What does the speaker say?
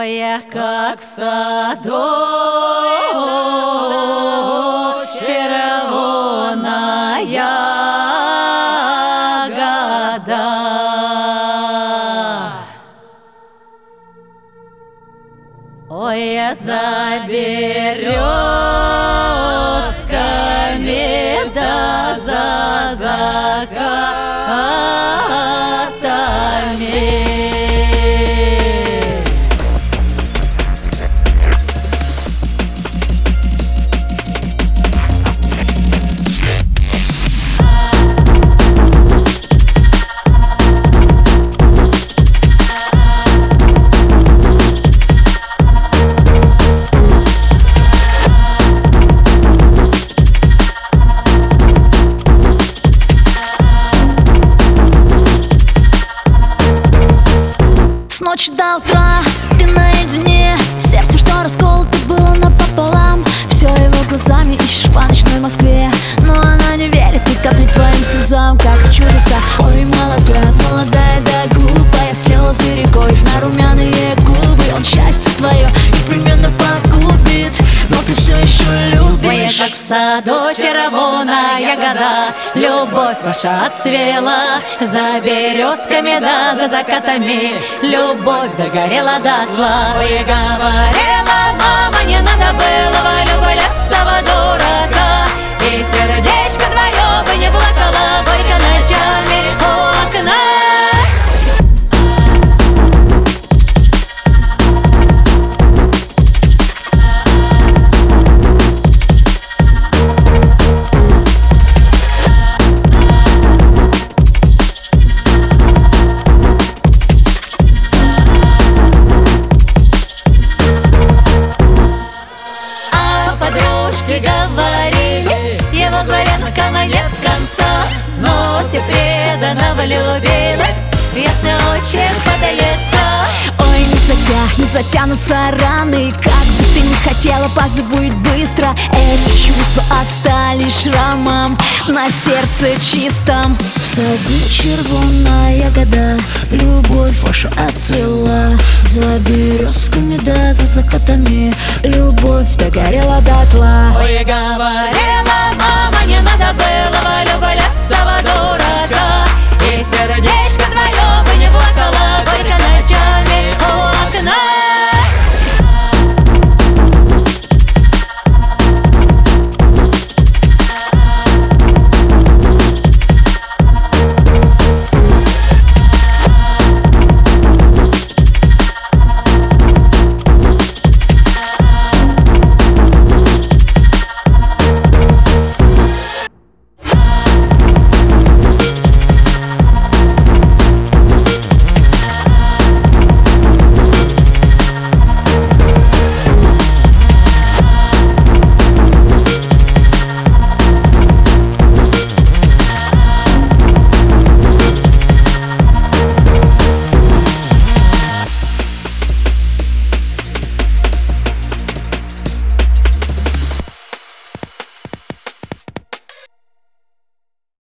Ой, как в саду червона ягода. Ой, за березками да за закатами. Ночи до утра ты наедине, сердцем, что расколото было напополам. Все его глазами ищешь по ночной Москве, но она не верит ни капли твоим слезам, как в чудеса. Ой, молодая да глупая, слезы рекой на румяные губы. Он счастье твое непременно погубит, но ты все еще любишь. Ой, как в саду червона ягода, любовь ваша отцвела. За березками да за закатами любовь догорела дотла. Ой, говорила мама, не надо было влюбляться во дурака, и сердечко твое бы не плакало горько ночами у окна. Говорили, его дворянка нет конца, но ты преданно влюбилась в ясный очерк подлеца. Ой, не затянутся раны, как бы ты не хотела, позабудь быстро. Эти чувства остались шрамом на сердце чистом. В саду червона ягода, любовь ваша отцвела. За березками да за закатами любовь догорела дотла. Ой, говорила мама, не надо было влюбляться